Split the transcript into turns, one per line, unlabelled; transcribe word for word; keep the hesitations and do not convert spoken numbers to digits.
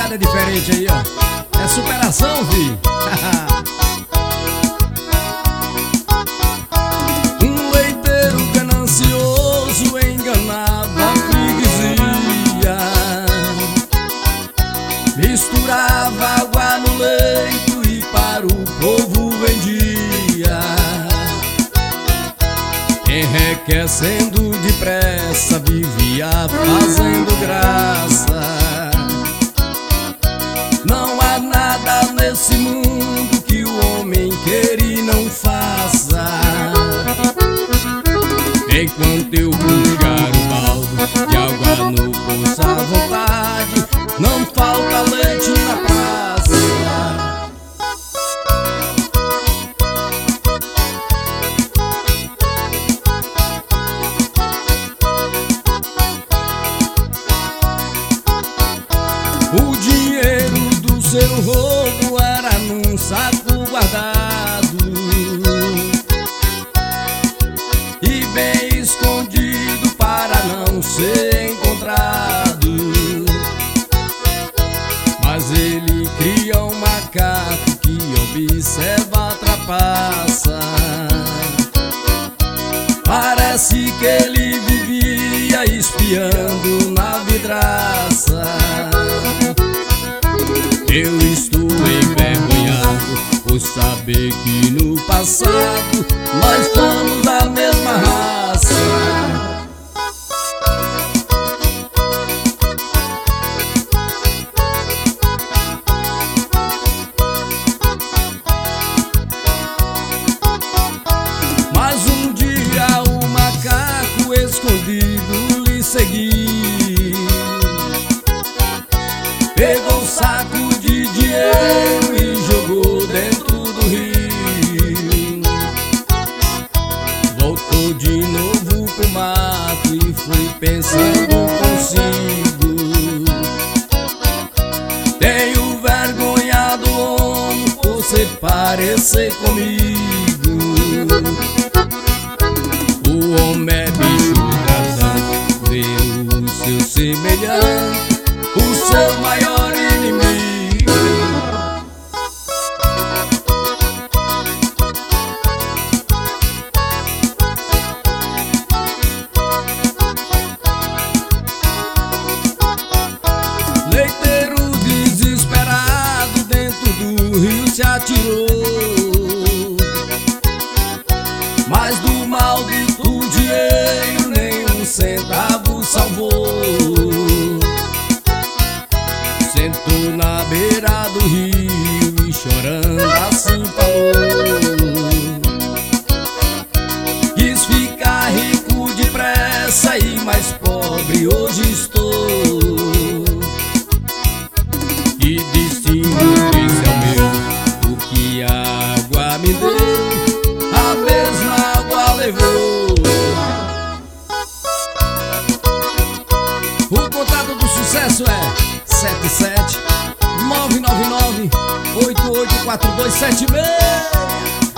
pegada diferente aí, ó. É superação, vi.
Um leiteiro ganancioso enganava a freguesia, misturava água no leito e para o povo vendia, enriquecendo depressa, vivia fazendo graça. Não há nada nesse mundo que o homem queira e não faça. Enquanto eu puxar o balde de água no poço à vontade, não falta leite na praça. O dinheiro do seu roubo era num saco guardado e bem escondido para não ser encontrado. Mas ele cria um macaco que observa a trapaça. Parece que ele vivia espiando na vidraça. Eu estou envergonhado por saber que no passado nós fomos da mesma raça. Mas um dia o macaco escondido lhe seguiu, pegou um saco de dinheiro e jogou dentro do rio. Voltou de novo pro mato e foi pensando consigo: tenho vergonha do homem por se parecer comigo. O homem é bicho tratando, vê o seu semelhante, o seu maior inimigo. Leiteiro desesperado dentro do rio se atirou, mas do maldito dinheiro nem um centavo salvou. Sentou na beira do rio e chorando assim falou: quis ficar rico depressa e mais pobre hoje estou. E destino esse é o meu, o que a água me deu, a mesma água levou.
O contato do sucesso é sete sete nove nove nove oito oito quatro dois sete seis.